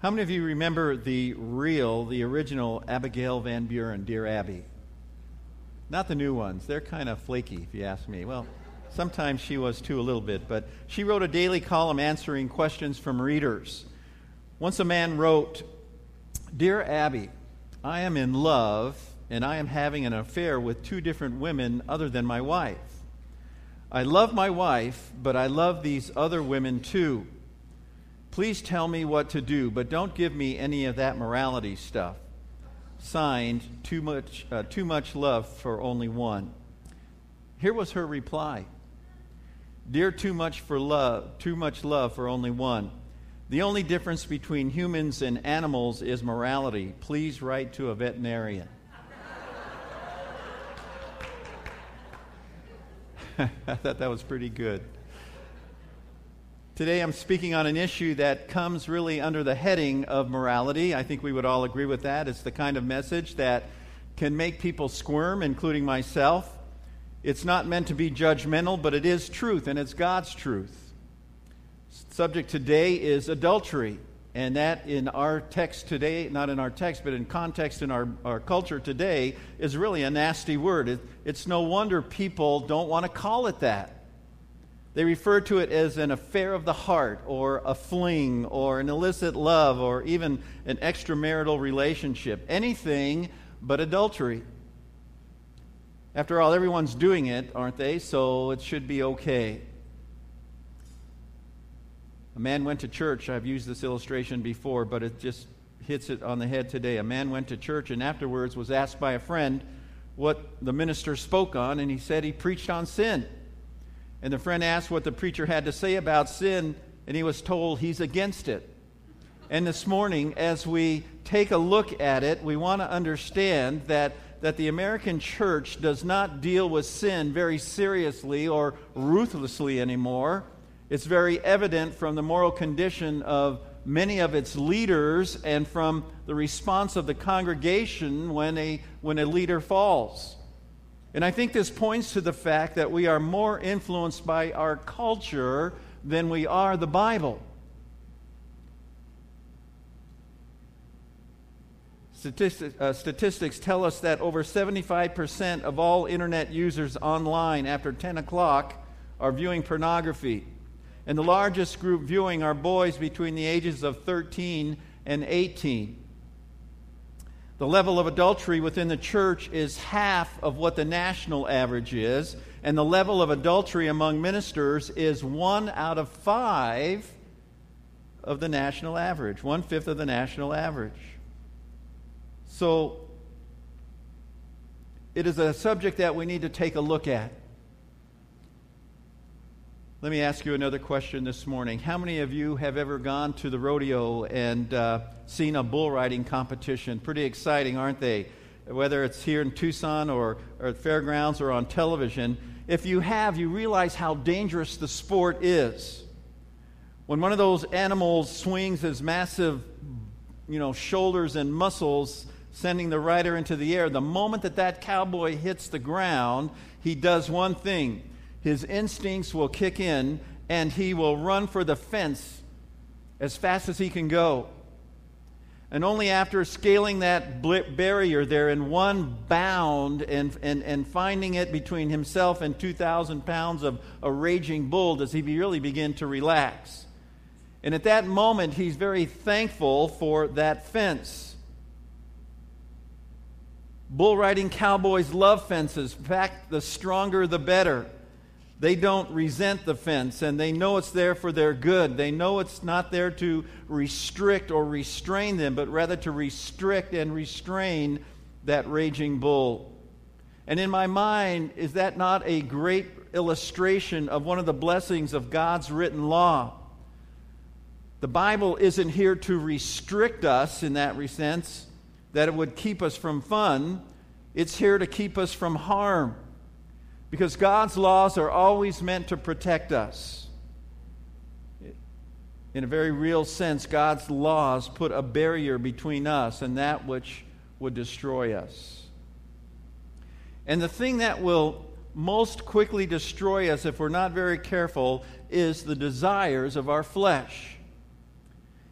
How many of you remember the original Abigail Van Buren, Dear Abby? Not the new ones. They're kind of flaky, if you ask me. Well, sometimes she was too a little bit, but she wrote a daily column answering questions from readers. Once a man wrote, Dear Abby, I am in love and I am having an affair with two different women other than my wife. I love my wife, but I love these other women too. Please tell me what to do, but don't give me any of that morality stuff. Signed, too much love for only one. Here was her reply. Dear too much love for only one. The only difference between humans and animals is morality. Please write to a veterinarian. I thought that was pretty good. Today I'm speaking on an issue that comes really under the heading of morality. I think we would all agree with that. It's the kind of message that can make people squirm, including myself. It's not meant to be judgmental, but it is truth, and it's God's truth. Subject today is adultery, and that in our text today, not in our text, but in context in our culture today, is really a nasty word. It's no wonder people don't want to call it that. They refer to it as an affair of the heart, or a fling, or an illicit love, or even an extramarital relationship. Anything but adultery. After all, everyone's doing it, aren't they? So it should be okay. A man went to church. I've used this illustration before, but it just hits it on the head today. A man went to church and afterwards was asked by a friend what the minister spoke on, and he said he preached on sin. And the friend asked what the preacher had to say about sin, and he was told he's against it. And this morning, as we take a look at it, we want to understand that the American church does not deal with sin very seriously or ruthlessly anymore. It's very evident from the moral condition of many of its leaders and from the response of the congregation when a leader falls. And I think this points to the fact that we are more influenced by our culture than we are the Bible. Statistics tell us that over 75% of all internet users online after 10 o'clock are viewing pornography. And the largest group viewing are boys between the ages of 13 and 18. The level of adultery within the church is half of what the national average is, and the level of adultery among ministers is 1 out of 5 of the national average, 1/5 of the national average. So it is a subject that we need to take a look at. Let me ask you another question this morning. How many of you have ever gone to the rodeo and seen a bull riding competition? Pretty exciting, aren't they? Whether it's here in Tucson or at fairgrounds or on television. If you have, you realize how dangerous the sport is. When one of those animals swings his massive, shoulders and muscles, sending the rider into the air, the moment that cowboy hits the ground, he does one thing. His instincts will kick in, and he will run for the fence as fast as he can go. And only after scaling that barrier there in one bound and finding it between himself and 2,000 pounds of a raging bull does he really begin to relax. And at that moment, he's very thankful for that fence. Bull riding cowboys love fences. In fact, the stronger the better. They don't resent the fence, and they know it's there for their good. They know it's not there to restrict or restrain them, but rather to restrict and restrain that raging bull. And in my mind, is that not a great illustration of one of the blessings of God's written law? The Bible isn't here to restrict us in that sense, that it would keep us from fun. It's here to keep us from harm. Because God's laws are always meant to protect us. In a very real sense, God's laws put a barrier between us and that which would destroy us. And the thing that will most quickly destroy us if we're not very careful is the desires of our flesh.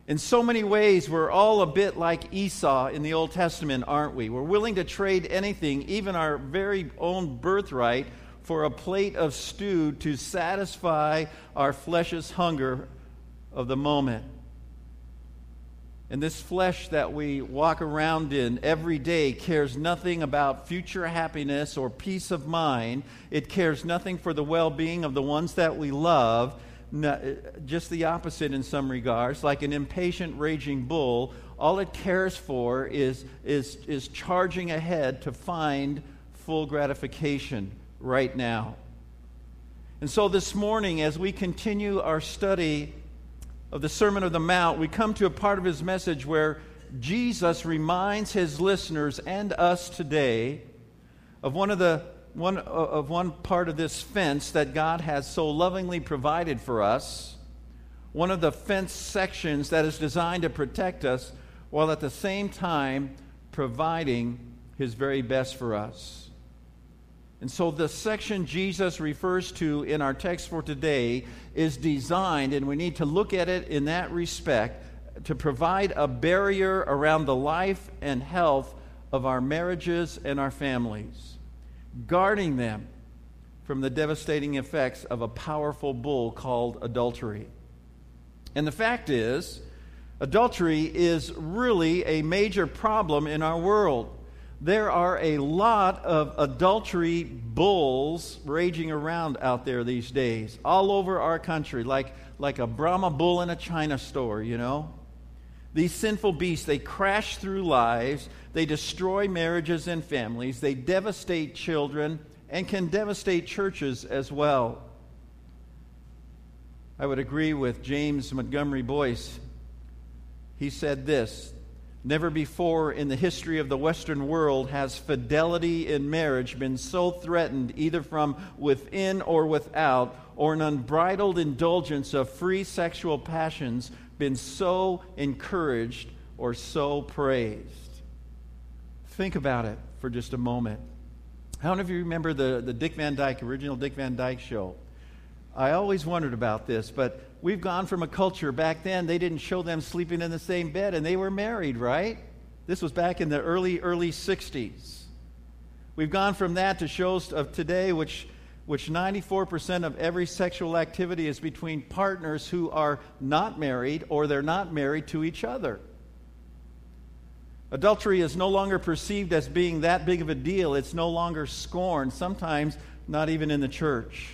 In so many ways, we're all a bit like Esau in the Old Testament, aren't we? We're willing to trade anything, even our very own birthright, for a plate of stew to satisfy our flesh's hunger of the moment. And this flesh that we walk around in every day cares nothing about future happiness or peace of mind. It cares nothing for the well-being of the ones that we love. Just the opposite in some regards. Like an impatient, raging bull, all it cares for is charging ahead to find full gratification right now. And so this morning, as we continue our study of the Sermon on the Mount, we come to a part of his message where Jesus reminds his listeners and us today of one part of this fence that God has so lovingly provided for us, one of the fence sections that is designed to protect us while at the same time providing his very best for us. And so the section Jesus refers to in our text for today is designed, and we need to look at it in that respect, to provide a barrier around the life and health of our marriages and our families, guarding them from the devastating effects of a powerful bull called adultery. And the fact is, adultery is really a major problem in our world. There are a lot of adultery bulls raging around out there these days, all over our country, like a Brahma bull in a China store, you know. These sinful beasts, they crash through lives, they destroy marriages and families, they devastate children, and can devastate churches as well. I would agree with James Montgomery Boyce. He said this: "Never before in the history of the Western world has fidelity in marriage been so threatened, either from within or without, or an unbridled indulgence of free sexual passions been so encouraged or so praised." Think about it for just a moment. How many of you remember the Dick Van Dyke, original Dick Van Dyke show? I always wondered about this, but we've gone from a culture back then, they didn't show them sleeping in the same bed, and they were married, right? This was back in the early 60s. We've gone from that to shows of today, which 94% of every sexual activity is between partners who are not married or they're not married to each other. Adultery is no longer perceived as being that big of a deal. It's no longer scorned, sometimes not even in the church.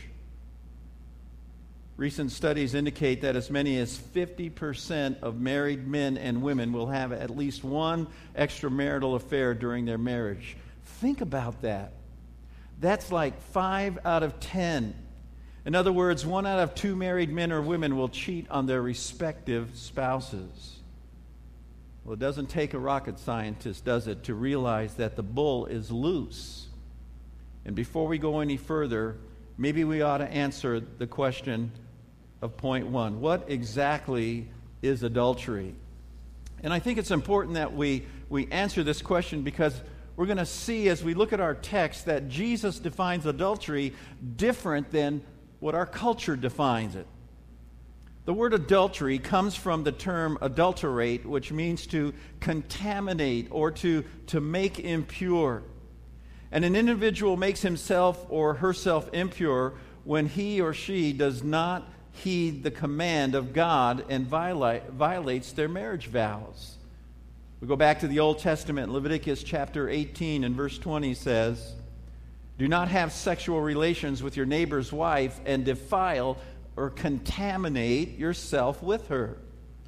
Recent studies indicate that as many as 50% of married men and women will have at least one extramarital affair during their marriage. Think about that. That's like 5 out of 10. In other words, 1 out of 2 married men or women will cheat on their respective spouses. Well, it doesn't take a rocket scientist, does it, to realize that the bull is loose. And before we go any further, maybe we ought to answer the question of point 1. What exactly is adultery? And I think it's important that we answer this question because we're going to see as we look at our text that Jesus defines adultery different than what our culture defines it. The word adultery comes from the term adulterate, which means to contaminate or to make impure. And an individual makes himself or herself impure when he or she does not heed the command of God and violates their marriage vows. We go back to the Old Testament. Leviticus chapter 18 and verse 20 says, "Do not have sexual relations with your neighbor's wife and defile or contaminate yourself with her."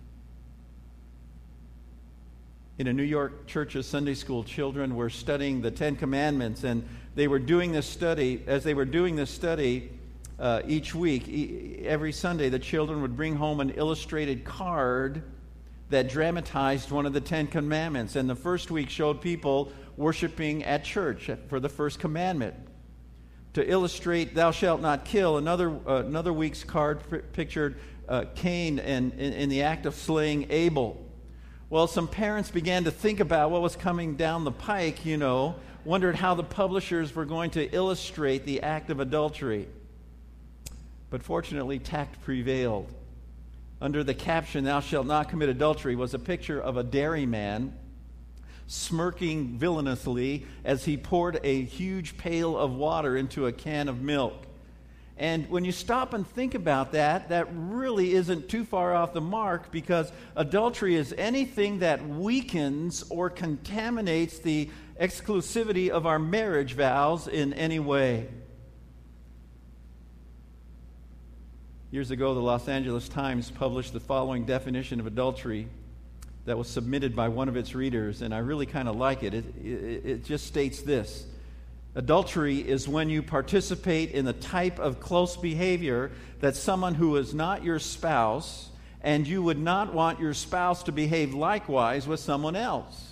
In a New York church's Sunday school, children were studying the Ten Commandments, and they were doing this study. As they were doing this study each week, every Sunday, the children would bring home an illustrated card that dramatized one of the Ten Commandments. And the first week showed people worshiping at church for the first commandment. To illustrate "thou shalt not kill," another week's card pictured Cain in the act of slaying Abel. Well, some parents began to think about what was coming down the pike, wondered how the publishers were going to illustrate the act of adultery. But fortunately, tact prevailed. under the caption, "Thou shalt not commit adultery," was a picture of a dairyman smirking villainously as he poured a huge pail of water into a can of milk. And when you stop and think about that, that really isn't too far off the mark, because adultery is anything that weakens or contaminates the exclusivity of our marriage vows in any way. Years ago, the Los Angeles Times published the following definition of adultery that was submitted by one of its readers, and I really kind of like it. It just states this: adultery is when you participate in the type of close behavior that someone who is not your spouse, and you would not want your spouse to behave likewise with someone else.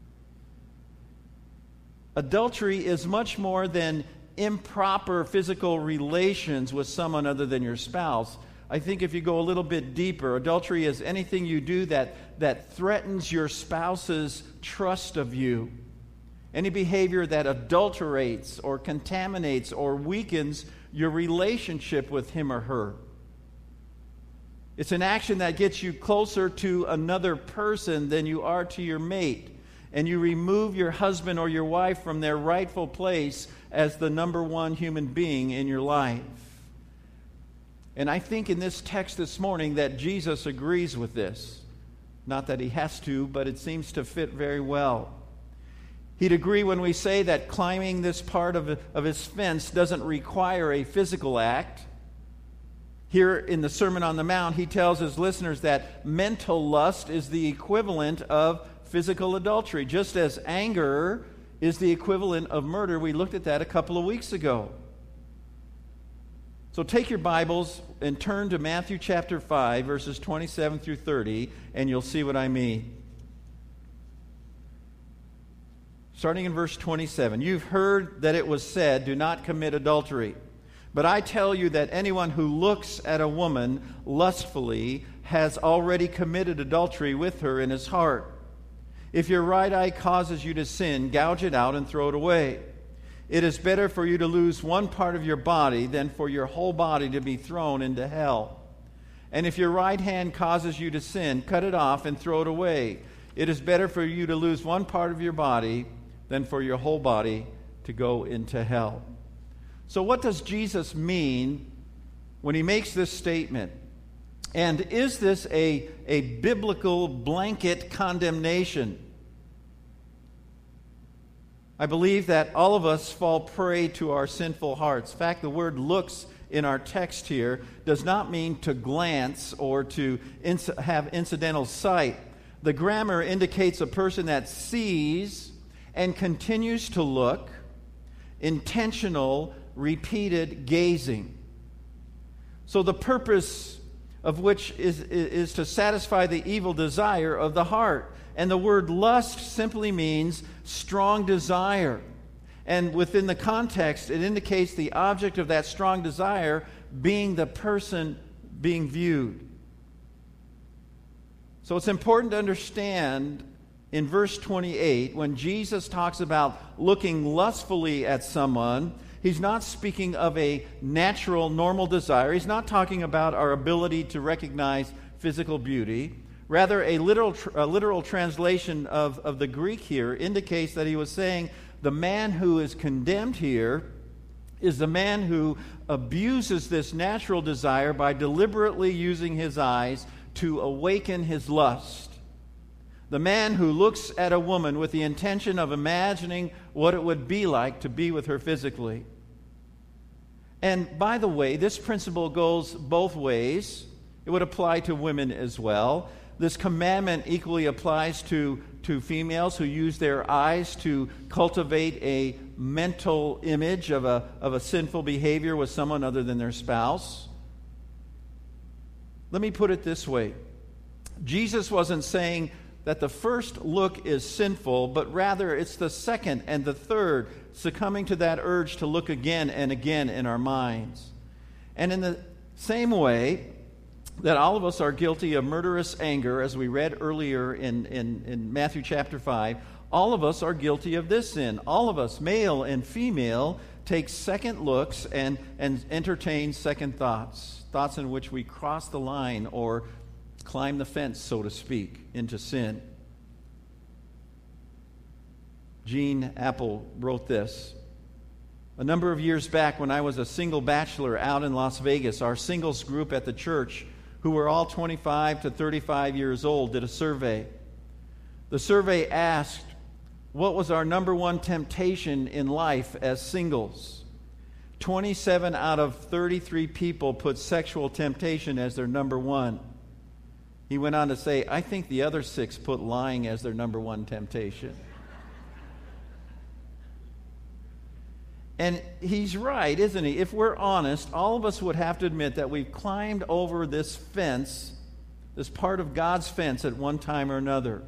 Adultery is much more than improper physical relations with someone other than your spouse. I think if you go a little bit deeper, adultery is anything you do that threatens your spouse's trust of you. Any behavior that adulterates or contaminates or weakens your relationship with him or her. It's an action that gets you closer to another person than you are to your mate, and you remove your husband or your wife from their rightful place as the number one human being in your life. And I think in this text this morning that Jesus agrees with this. Not that he has to, but it seems to fit very well. He'd agree when we say that climbing this part of his fence doesn't require a physical act. Here in the Sermon on the Mount, he tells his listeners that mental lust is the equivalent of physical adultery, just as anger is the equivalent of murder. We looked at that a couple of weeks ago. So take your Bibles and turn to Matthew chapter 5, verses 27 through 30, and you'll see what I mean. Starting in verse 27, "You've heard that it was said, 'Do not commit adultery.' But I tell you that anyone who looks at a woman lustfully has already committed adultery with her in his heart. If your right eye causes you to sin, gouge it out and throw it away. It is better for you to lose one part of your body than for your whole body to be thrown into hell. And if your right hand causes you to sin, cut it off and throw it away. It is better for you to lose one part of your body than for your whole body to go into hell." So what does Jesus mean when he makes this statement? And is this a biblical blanket condemnation? I believe that all of us fall prey to our sinful hearts. In fact, the word "looks" in our text here does not mean to glance or to have incidental sight. The grammar indicates a person that sees and continues to look, intentional, repeated gazing. So the purpose of which is to satisfy the evil desire of the heart. And the word lust simply means strong desire. And within the context, it indicates the object of that strong desire being the person being viewed. So it's important to understand in verse 28, when Jesus talks about looking lustfully at someone, he's not speaking of a natural, normal desire. He's not talking about our ability to recognize physical beauty. Rather, a literal translation of the Greek here indicates that he was saying the man who is condemned here is the man who abuses this natural desire by deliberately using his eyes to awaken his lust. The man who looks at a woman with the intention of imagining what it would be like to be with her physically. And by the way, this principle goes both ways. It would apply to women as well. This commandment equally applies to females who use their eyes to cultivate a mental image of a sinful behavior with someone other than their spouse. Let me put it this way. Jesus wasn't saying that the first look is sinful, but rather it's the second and the third succumbing to that urge to look again and again in our minds. And in the same way that all of us are guilty of murderous anger, as we read earlier in Matthew chapter 5, all of us are guilty of this sin. All of us, male and female, take second looks and entertain second thoughts in which we cross the line or climb the fence, so to speak, into sin. Gene Apple wrote this. A number of years back, when I was a single bachelor out in Las Vegas, our singles group at the church, who were all 25 to 35 years old, did a survey. The survey asked, what was our number one temptation in life as singles? 27 out of 33 people put sexual temptation as their number one. He went on to say, I think the other 6 put lying as their number one temptation. And he's right, isn't he? If we're honest, all of us would have to admit that we've climbed over this fence, this part of God's fence at one time or another.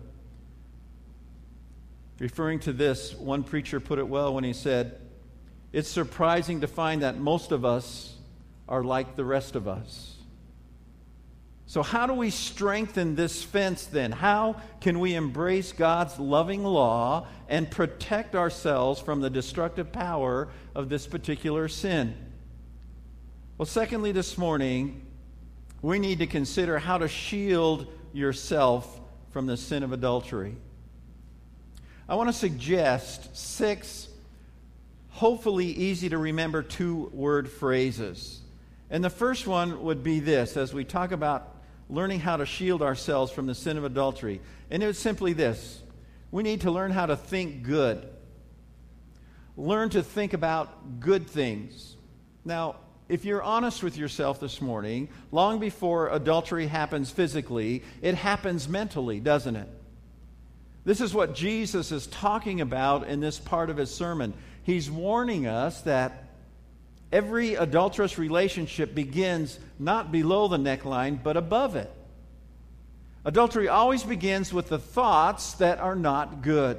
Referring to this, one preacher put it well when he said, it's surprising to find that most of us are like the rest of us. So how do we strengthen this fence then? How can we embrace God's loving law and protect ourselves from the destructive power of this particular sin? Well, secondly, this morning, we need to consider how to shield yourself from the sin of adultery. I want to suggest 6 hopefully easy to remember 2-word phrases. And the first one would be this, as we talk about learning how to shield ourselves from the sin of adultery. And it was simply this. We need to learn how to think good. Learn to think about good things. Now, if you're honest with yourself this morning, long before adultery happens physically, it happens mentally, doesn't it? This is what Jesus is talking about in this part of his sermon. He's warning us that every adulterous relationship begins not below the neckline, but above it. Adultery always begins with the thoughts that are not good.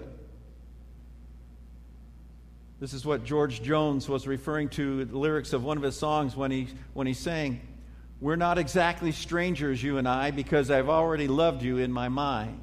This is what George Jones was referring to, the lyrics of one of his songs when he sang, we're not exactly strangers, you and I, because I've already loved you in my mind.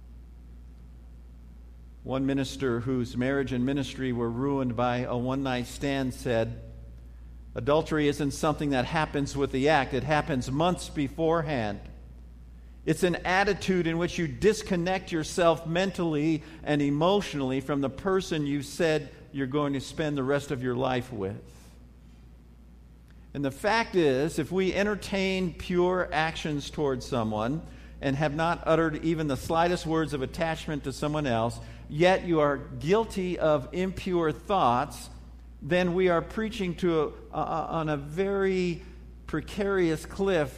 One minister whose marriage and ministry were ruined by a one-night stand said, adultery isn't something that happens with the act. It happens months beforehand. It's an attitude in which you disconnect yourself mentally and emotionally from the person you said you're going to spend the rest of your life with. And the fact is, if we entertain pure actions towards someone and have not uttered even the slightest words of attachment to someone else, yet you are guilty of impure thoughts, then we are preaching to on a very precarious cliff,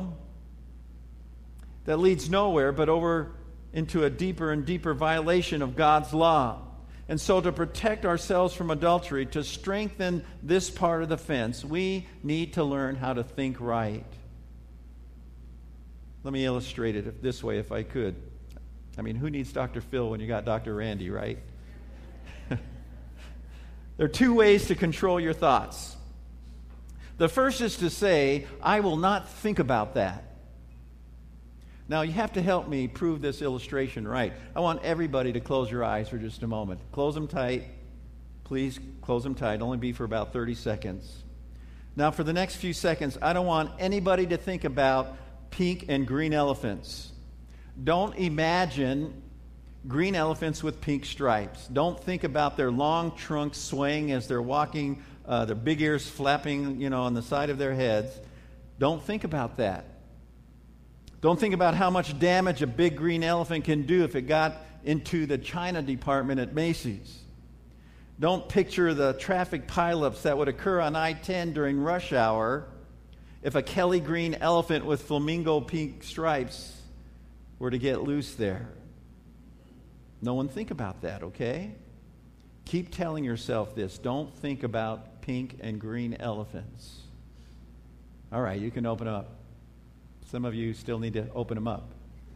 that leads nowhere but over into a deeper and deeper violation of God's law. And so to protect ourselves from adultery, to strengthen this part of the fence, we need to learn how to think right. Let me illustrate it this way if I could. I mean, who needs Dr. Phil when you got Dr. Randy, right? There are 2 ways to control your thoughts. The first is to say, I will not think about that. Now, you have to help me prove this illustration right. I want everybody to close your eyes for just a moment. Close them tight. Please close them tight. Only be for about 30 seconds. Now, for the next few seconds, I don't want anybody to think about pink and green elephants. Don't imagine green elephants with pink stripes. Don't think about their long trunks swaying as they're walking, their big ears flapping, on the side of their heads. Don't think about that. Don't think about how much damage a big green elephant can do if it got into the China department at Macy's. Don't picture the traffic pileups that would occur on I-10 during rush hour if a Kelly green elephant with flamingo pink stripes were to get loose there. No one think about that, okay? Keep telling yourself this. Don't think about pink and green elephants. All right, you can open up. Some of you still need to open them up.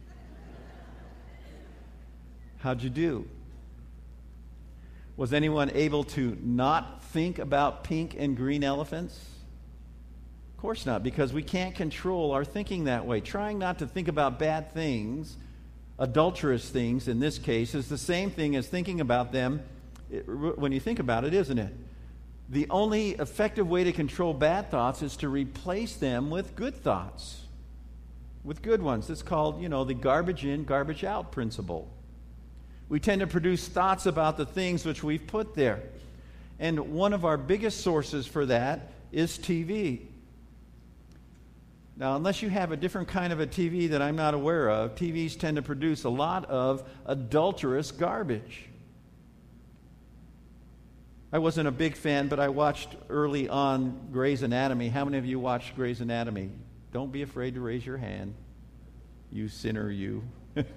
How'd you do? Was anyone able to not think about pink and green elephants? Of course not, because we can't control our thinking that way. Trying not to think about bad things, adulterous things in this case, is the same thing as thinking about them when you think about it, isn't it? The only effective way to control bad thoughts is to replace them with good thoughts. with good ones. It's called, the garbage in, garbage out principle. We tend to produce thoughts about the things which we've put there. And one of our biggest sources for that is TV. Now, unless you have a different kind of a TV that I'm not aware of, TVs tend to produce a lot of adulterous garbage. I wasn't a big fan, but I watched early on Grey's Anatomy. How many of you watched Grey's Anatomy? Don't be afraid to raise your hand. You sinner, you.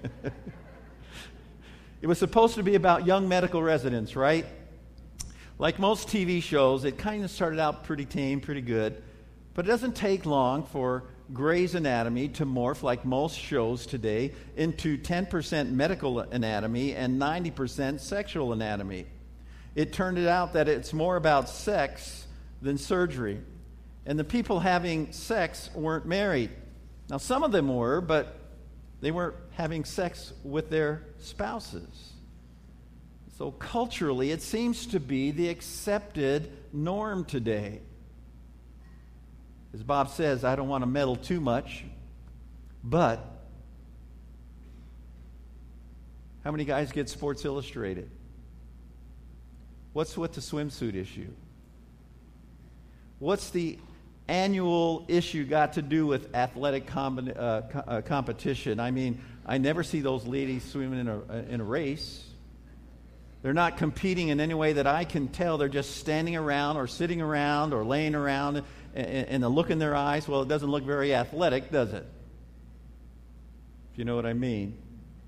It was supposed to be about young medical residents, right? Like most TV shows, it kind of started out pretty tame, pretty good. But it doesn't take long for Grey's Anatomy to morph, like most shows today, into 10% medical anatomy and 90% sexual anatomy. It turned out that it's more about sex than surgery. And the people having sex weren't married. Now, some of them were, but they weren't having sex with their spouses. So culturally, it seems to be the accepted norm today. As Bob says, I don't want to meddle too much, but how many guys get Sports Illustrated? What's with the swimsuit issue? What's the annual issue got to do with athletic competition? I mean, I never see those ladies swimming in a race. They're not competing in any way that I can tell. They're just standing around or sitting around or laying around, and the look in their eyes, well, it doesn't look very athletic, does it? If you know what I mean.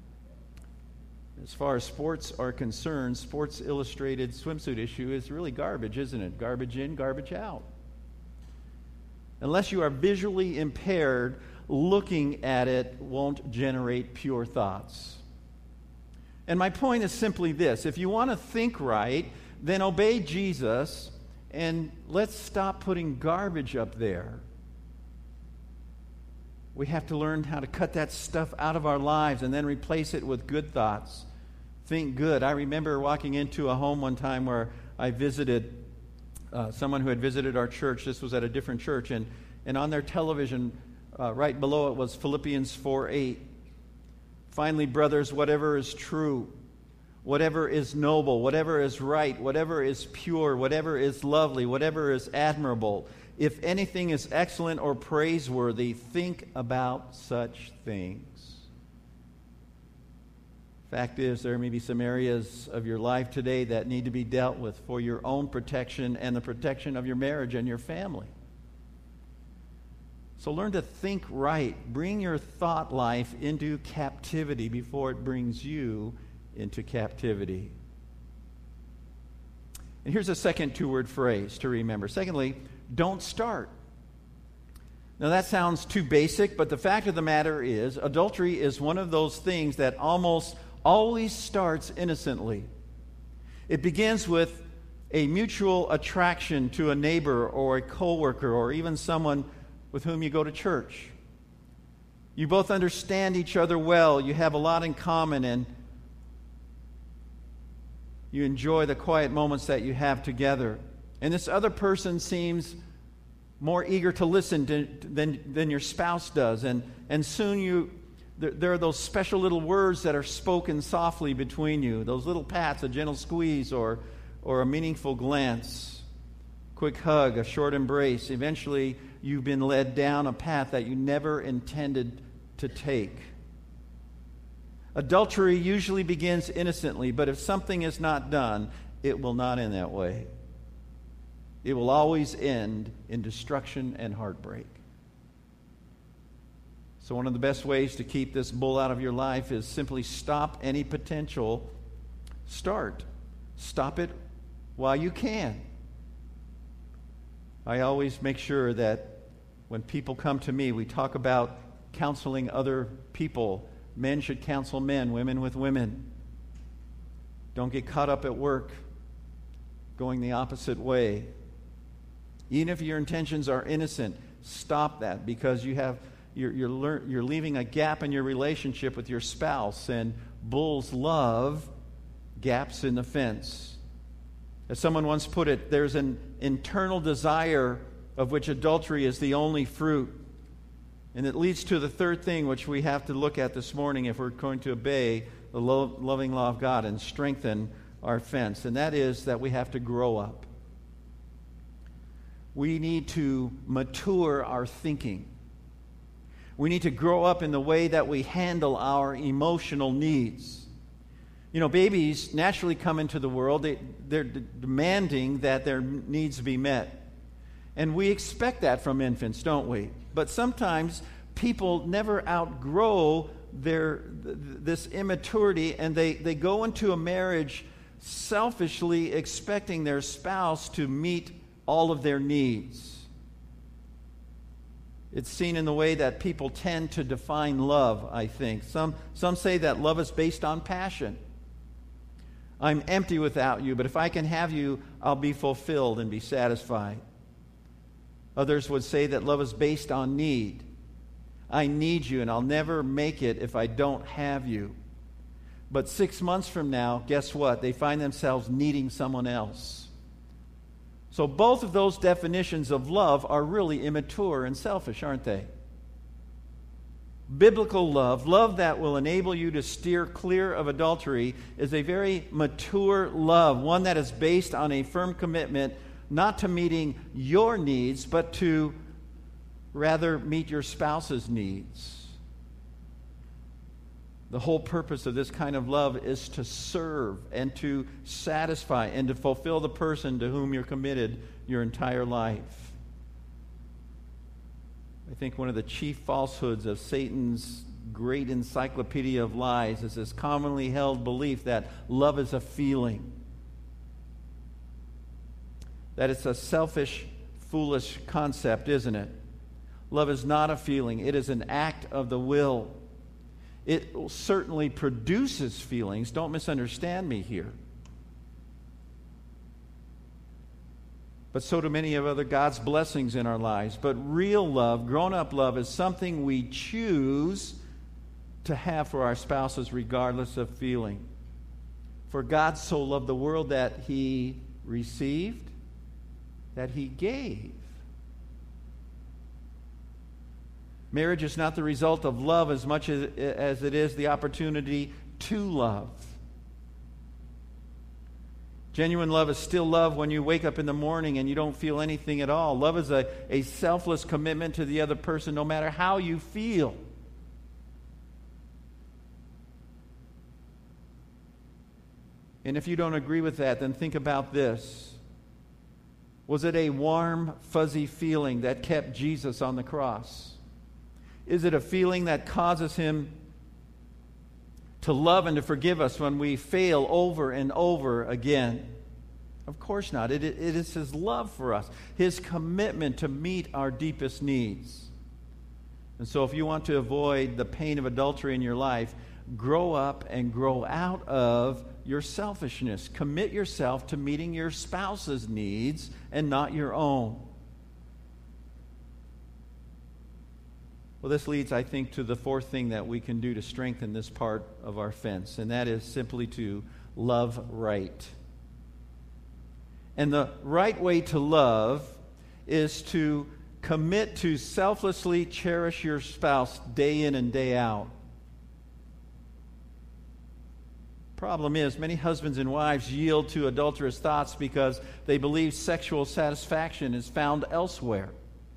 As far as sports are concerned, Sports Illustrated swimsuit issue is really garbage, isn't it? Garbage in, garbage out. Unless you are visually impaired, looking at it won't generate pure thoughts. And my point is simply this. If you want to think right, then obey Jesus, and let's stop putting garbage up there. We have to learn how to cut that stuff out of our lives and then replace it with good thoughts. Think good. I remember walking into a home one time where I visited someone who had visited our church. This was at a different church, and on their television, right below it was Philippians 4:8. Finally, brothers, whatever is true, whatever is noble, whatever is right, whatever is pure, whatever is lovely, whatever is admirable, if anything is excellent or praiseworthy, think about such things. Fact is, there may be some areas of your life today that need to be dealt with for your own protection and the protection of your marriage and your family. So learn to think right. Bring your thought life into captivity before it brings you into captivity. And here's a second two-word phrase to remember. Secondly, don't start. Now that sounds too basic, but the fact of the matter is, adultery is one of those things that almost always starts innocently. It begins with a mutual attraction to a neighbor or a coworker or even someone with whom you go to church. You both understand each other well. You have a lot in common, and you enjoy the quiet moments that you have together. And this other person seems more eager to listen than your spouse does. And soon there are those special little words that are spoken softly between you. Those little pats, a gentle squeeze, or a meaningful glance. Quick hug, a short embrace. Eventually, you've been led down a path that you never intended to take. Adultery usually begins innocently, but if something is not done, it will not end that way. It will always end in destruction and heartbreak. So one of the best ways to keep this bull out of your life is simply stop any potential start. Stop it while you can. I always make sure that when people come to me, we talk about counseling other people. Men should counsel men, women with women. Don't get caught up at work going the opposite way. Even if your intentions are innocent, stop that, because you're leaving a gap in your relationship with your spouse, and bulls love gaps in the fence. As someone once put it, there's an internal desire of which adultery is the only fruit. And it leads to the third thing, which we have to look at this morning if we're going to obey the loving law of God and strengthen our fence. And that is that we have to grow up. We need to mature our thinking. We need to grow up in the way that we handle our emotional needs. You know, babies naturally come into the world. They're demanding that their needs be met. And we expect that from infants, don't we? But sometimes people never outgrow this immaturity, and they go into a marriage selfishly expecting their spouse to meet all of their needs. It's seen in the way that people tend to define love, I think. Some say that love is based on passion. I'm empty without you, but if I can have you, I'll be fulfilled and be satisfied. Others would say that love is based on need. I need you, and I'll never make it if I don't have you. But 6 months from now, guess what? They find themselves needing someone else. So both of those definitions of love are really immature and selfish, aren't they? Biblical love, love that will enable you to steer clear of adultery, is a very mature love, one that is based on a firm commitment not to meeting your needs, but to rather meet your spouse's needs. The whole purpose of this kind of love is to serve and to satisfy and to fulfill the person to whom you're committed your entire life. I think one of the chief falsehoods of Satan's great encyclopedia of lies is this commonly held belief that love is a feeling. That it's a selfish, foolish concept, isn't it? Love is not a feeling. It is an act of the will. It certainly produces feelings. Don't misunderstand me here. But so do many of other God's blessings in our lives. But real love, grown-up love, is something we choose to have for our spouses regardless of feeling. For God so loved the world that He received, that He gave. Marriage is not the result of love as much as it is the opportunity to love. Genuine love is still love when you wake up in the morning and you don't feel anything at all. Love is a selfless commitment to the other person no matter how you feel. And if you don't agree with that, then think about this. Was it a warm, fuzzy feeling that kept Jesus on the cross? Is it a feeling that causes Him to love and to forgive us when we fail over and over again? Of course not. It is His love for us, His commitment to meet our deepest needs. And so if you want to avoid the pain of adultery in your life, grow up and grow out of your selfishness. Commit yourself to meeting your spouse's needs and not your own. Well, this leads, I think, to the fourth thing that we can do to strengthen this part of our fence, and that is simply to love right. And the right way to love is to commit to selflessly cherish your spouse day in and day out. Problem is, many husbands and wives yield to adulterous thoughts because they believe sexual satisfaction is found elsewhere.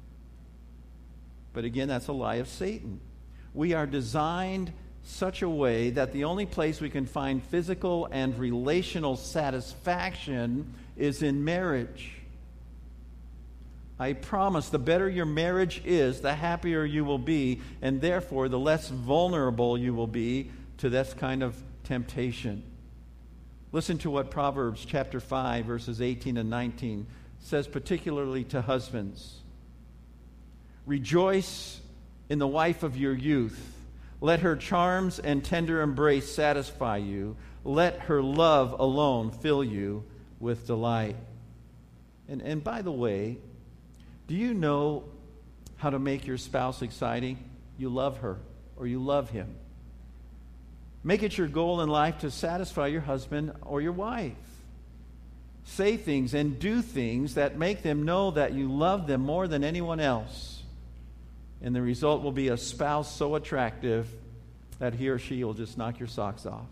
But again, that's a lie of Satan. We are designed such a way that the only place we can find physical and relational satisfaction is in marriage. I promise, the better your marriage is, the happier you will be, and therefore the less vulnerable you will be to this kind of temptation. Listen to what Proverbs chapter 5, verses 18 and 19 says, particularly to husbands. Rejoice in the wife of your youth. Let her charms and tender embrace satisfy you. Let her love alone fill you with delight. And by the way, do you know how to make your spouse exciting? You love her or you love him. Make it your goal in life to satisfy your husband or your wife. Say things and do things that make them know that you love them more than anyone else. And the result will be a spouse so attractive that he or she will just knock your socks off.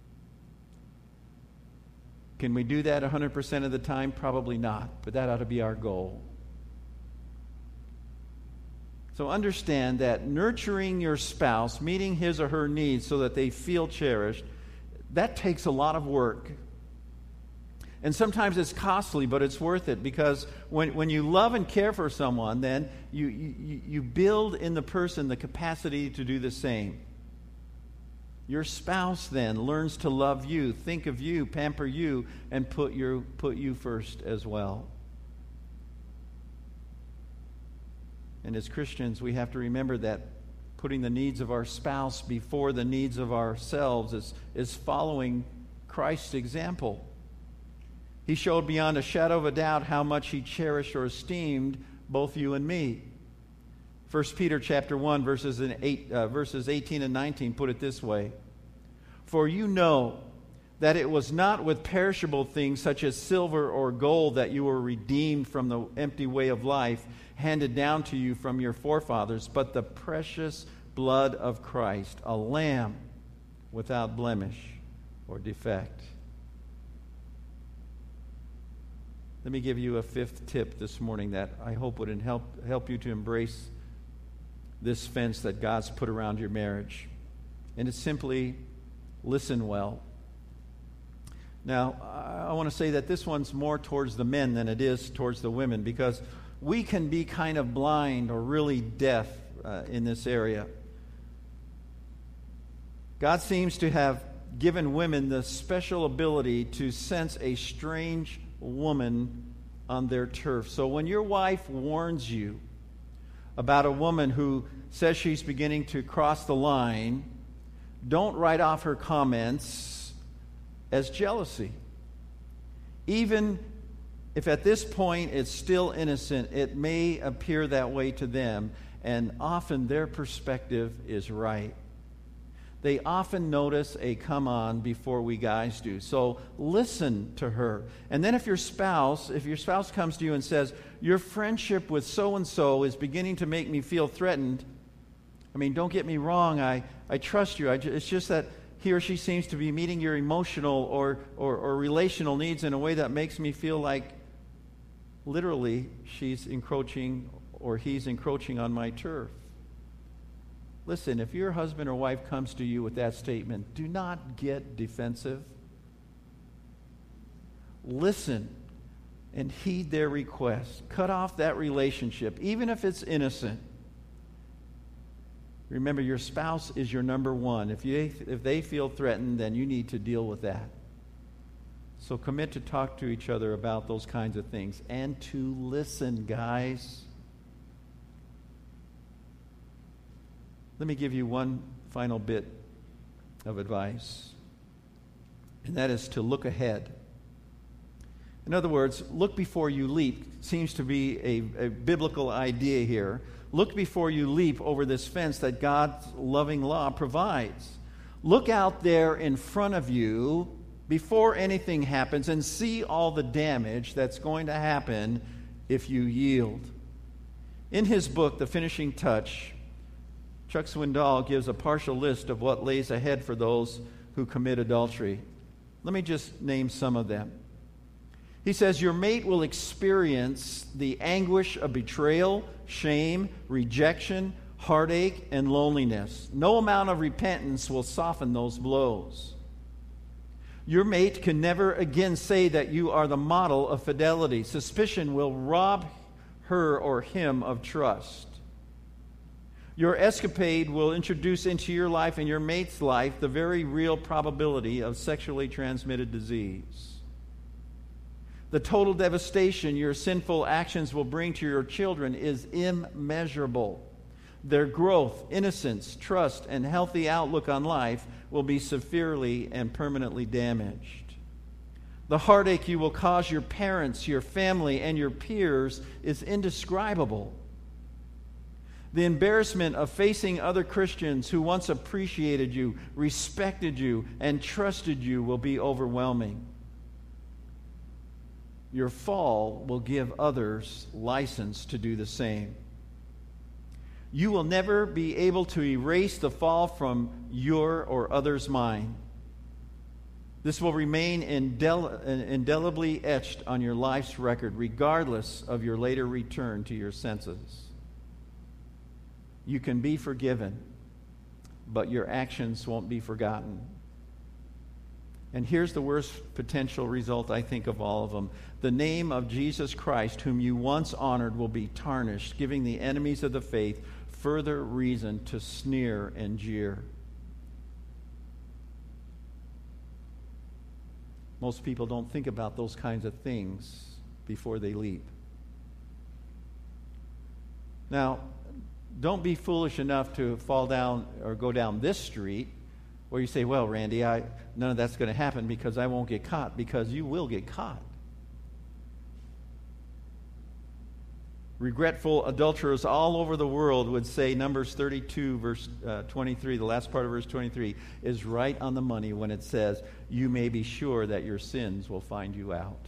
Can we do that 100% of the time? Probably not, but that ought to be our goal. So understand that nurturing your spouse, meeting his or her needs so that they feel cherished, that takes a lot of work. And sometimes it's costly, but it's worth it, because when you love and care for someone, then you build in the person the capacity to do the same. Your spouse then learns to love you, think of you, pamper you, and put you first as well. And as Christians, we have to remember that putting the needs of our spouse before the needs of ourselves is following Christ's example. He showed beyond a shadow of a doubt how much he cherished or esteemed both you and me. 1 Peter chapter 1, verses 18 and 19 put it this way. For you know that it was not with perishable things such as silver or gold that you were redeemed from the empty way of life handed down to you from your forefathers, but the precious blood of Christ, a lamb without blemish or defect. Let me give you a fifth tip this morning that I hope would help you to embrace this fence that God's put around your marriage. And it's simply listen well. Now, I want to say that this one's more towards the men than it is towards the women, because we can be kind of blind or really deaf in this area. God seems to have given women the special ability to sense a strange woman on their turf. So when your wife warns you about a woman who says she's beginning to cross the line, don't write off her comments as jealousy. Even if at this point it's still innocent, it may appear that way to them, and often their perspective is right. They often notice a come on before we guys do. So listen to her. And then if your spouse comes to you and says, your friendship with so-and-so is beginning to make me feel threatened, I mean, don't get me wrong, I trust you. It's just that he or she seems to be meeting your emotional or relational needs in a way that makes me feel like literally she's encroaching or he's encroaching on my turf. Listen, if your husband or wife comes to you with that statement, do not get defensive. Listen and heed their request. Cut off that relationship, even if it's innocent. Remember, your spouse is your number one. If they feel threatened, then you need to deal with that. So commit to talk to each other about those kinds of things and to listen, guys. Let me give you one final bit of advice, and that is to look ahead. In other words, look before you leap seems to be a biblical idea here. Look before you leap over this fence that God's loving law provides. Look out there in front of you before anything happens and see all the damage that's going to happen if you yield. In his book, The Finishing Touch, Chuck Swindoll gives a partial list of what lays ahead for those who commit adultery. Let me just name some of them. He says, your mate will experience the anguish of betrayal, shame, rejection, heartache, and loneliness. No amount of repentance will soften those blows. Your mate can never again say that you are the model of fidelity. Suspicion will rob her or him of trust. Your escapade will introduce into your life and your mate's life the very real probability of sexually transmitted disease. The total devastation your sinful actions will bring to your children is immeasurable. Their growth, innocence, trust, and healthy outlook on life will be severely and permanently damaged. The heartache you will cause your parents, your family, and your peers is indescribable. The embarrassment of facing other Christians who once appreciated you, respected you, and trusted you will be overwhelming. Your fall will give others license to do the same. You will never be able to erase the fall from your or others' mind. This will remain indelibly etched on your life's record, regardless of your later return to your senses. You can be forgiven, but your actions won't be forgotten. And here's the worst potential result, I think, of all of them. The name of Jesus Christ, whom you once honored, will be tarnished, giving the enemies of the faith further reason to sneer and jeer. Most people don't think about those kinds of things before they leap. Now, don't be foolish enough to fall down or go down this street where you say, well, Randy, none of that's going to happen because I won't get caught, because you will get caught. Regretful adulterers all over the world would say Numbers 32, verse 23, the last part of verse 23, is right on the money when it says, you may be sure that your sins will find you out.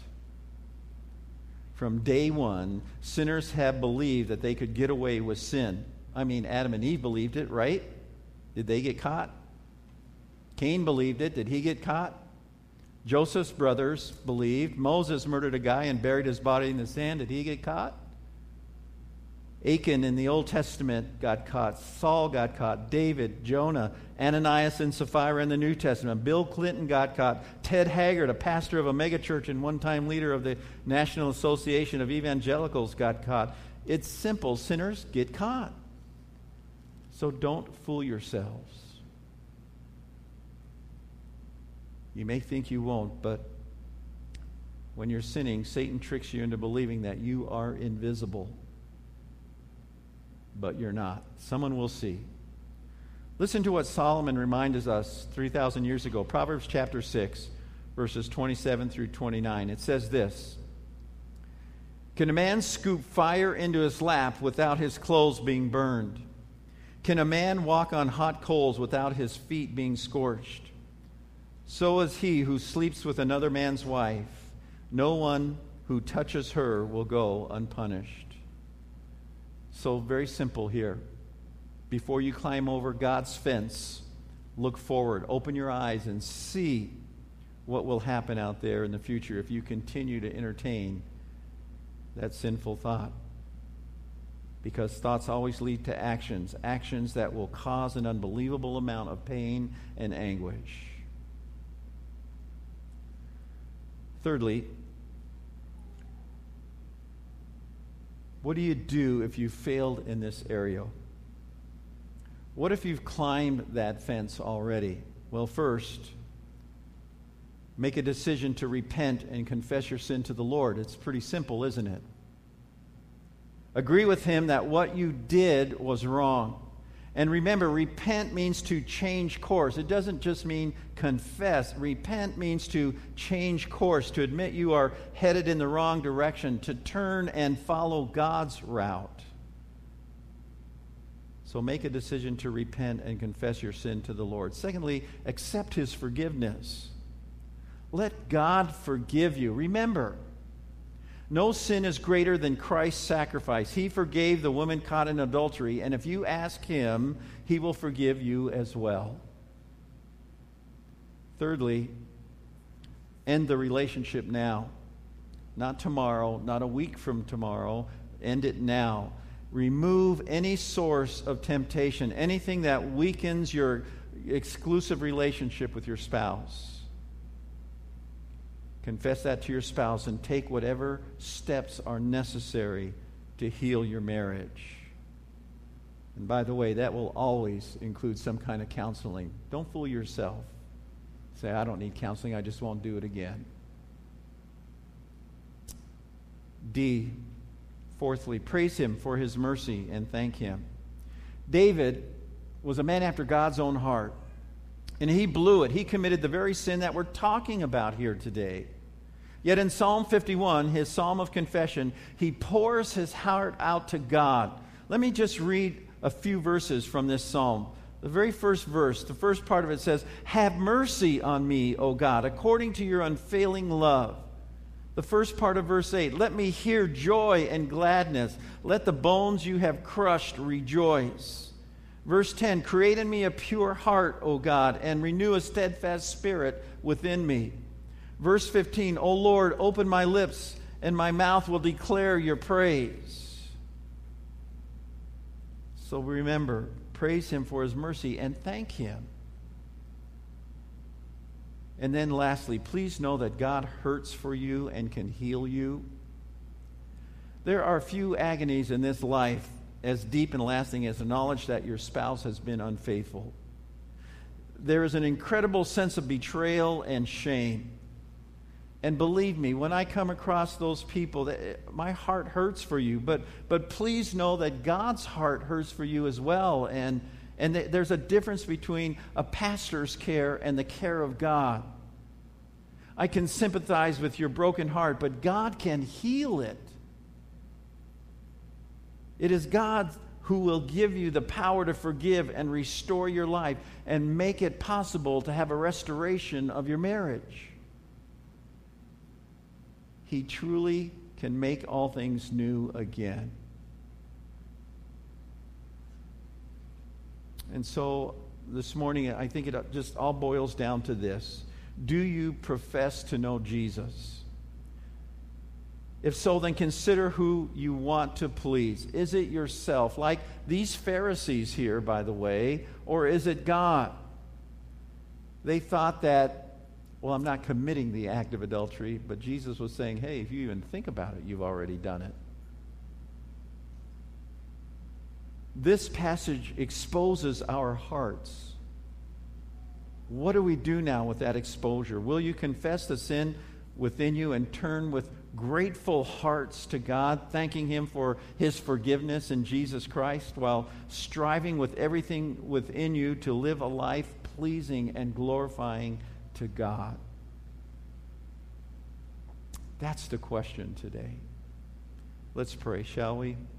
From day one, sinners have believed that they could get away with sin. I mean, Adam and Eve believed it, right? Did they get caught? Cain believed it. Did he get caught? Joseph's brothers believed. Moses murdered a guy and buried his body in the sand. Did he get caught? Achan in the Old Testament got caught. Saul got caught. David, Jonah, Ananias and Sapphira in the New Testament. Bill Clinton got caught. Ted Haggard, a pastor of a megachurch and one-time leader of the National Association of Evangelicals, got caught. It's simple. Sinners get caught. So don't fool yourselves. You may think you won't, but when you're sinning, Satan tricks you into believing that you are invisible. But you're not. Someone will see. Listen to what Solomon reminds us 3,000 years ago. Proverbs chapter 6, verses 27 through 29. It says this: Can a man scoop fire into his lap without his clothes being burned? Can a man walk on hot coals without his feet being scorched? So is he who sleeps with another man's wife. No one who touches her will go unpunished. So very simple here. Before you climb over God's fence, look forward, open your eyes, and see what will happen out there in the future if you continue to entertain that sinful thought. Because thoughts always lead to actions, actions that will cause an unbelievable amount of pain and anguish. Thirdly, what do you do if you failed in this area? What if you've climbed that fence already? Well, first, make a decision to repent and confess your sin to the Lord. It's pretty simple, isn't it? Agree with Him that what you did was wrong. And remember, repent means to change course. It doesn't just mean confess. Repent means to change course, to admit you are headed in the wrong direction, to turn and follow God's route. So make a decision to repent and confess your sin to the Lord. Secondly, accept His forgiveness. Let God forgive you. Remember, no sin is greater than Christ's sacrifice. He forgave the woman caught in adultery, and if you ask Him, He will forgive you as well. Thirdly, end the relationship now. Not tomorrow, not a week from tomorrow. End it now. Remove any source of temptation, anything that weakens your exclusive relationship with your spouse. Confess that to your spouse and take whatever steps are necessary to heal your marriage. And by the way, that will always include some kind of counseling. Don't fool yourself. Say, I don't need counseling, I just won't do it again. D, fourthly, praise Him for His mercy and thank Him. David was a man after God's own heart. And he blew it. He committed the very sin that we're talking about here today. Yet in Psalm 51, his psalm of confession, he pours his heart out to God. Let me just read a few verses from this psalm. The very first verse, the first part of it says, Have mercy on me, O God, according to your unfailing love. The first part of verse 8, let me hear joy and gladness. Let the bones you have crushed rejoice. Verse 10, create in me a pure heart, O God, and renew a steadfast spirit within me. Verse 15, O Lord, open my lips, and my mouth will declare your praise. So remember, praise him for his mercy and thank him. And then lastly, please know that God hurts for you and can heal you. There are few agonies in this life as deep and lasting as the knowledge that your spouse has been unfaithful. There is an incredible sense of betrayal and shame. And believe me, when I come across those people, my heart hurts for you. But please know that God's heart hurts for you as well. And there's a difference between a pastor's care and the care of God. I can sympathize with your broken heart, but God can heal it. It is God who will give you the power to forgive and restore your life and make it possible to have a restoration of your marriage. He truly can make all things new again. And so this morning, I think it just all boils down to this. Do you profess to know Jesus? If so, then consider who you want to please. Is it yourself, like these Pharisees here, by the way, or is it God? They thought that, well, I'm not committing the act of adultery, but Jesus was saying, hey, if you even think about it, you've already done it. This passage exposes our hearts. What do we do now with that exposure? Will you confess the sin within you and turn with grateful hearts to God, thanking him for his forgiveness in Jesus Christ, while striving with everything within you to live a life pleasing and glorifying to God? That's the question today. Let's pray, shall we?